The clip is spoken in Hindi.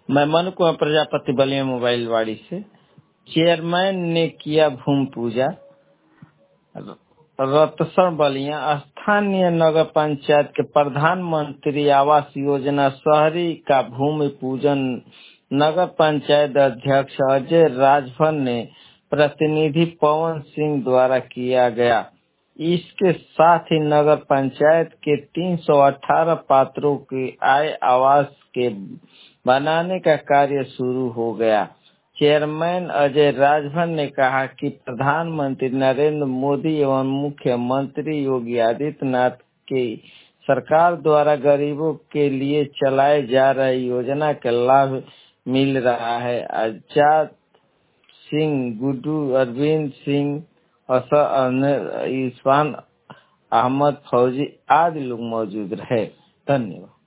मैं मनु कुमार प्रजापति बलिया मोबाइल वाड़ी से। चेयरमैन ने किया भूमि पूजा। रतसर बलिया स्थानीय नगर पंचायत के प्रधानमंत्री आवास योजना शहरी का भूमि पूजन नगर पंचायत अध्यक्ष अजय राजभर ने प्रतिनिधि पवन सिंह द्वारा किया गया। इसके साथ ही नगर पंचायत के 318 पात्रों के आय आवास के बनाने का कार्य शुरू हो गया। चेयरमैन अजय राजभर ने कहा कि प्रधानमंत्री नरेंद्र मोदी एवं मुख्यमंत्री योगी आदित्यनाथ की सरकार द्वारा गरीबों के लिए चलाए जा रहे योजना का लाभ मिल रहा है। आजाद सिंह, गुड्डू, अरविंद सिंह, इरफान अहमद, फौजी आदि लोग मौजूद रहे। धन्यवाद।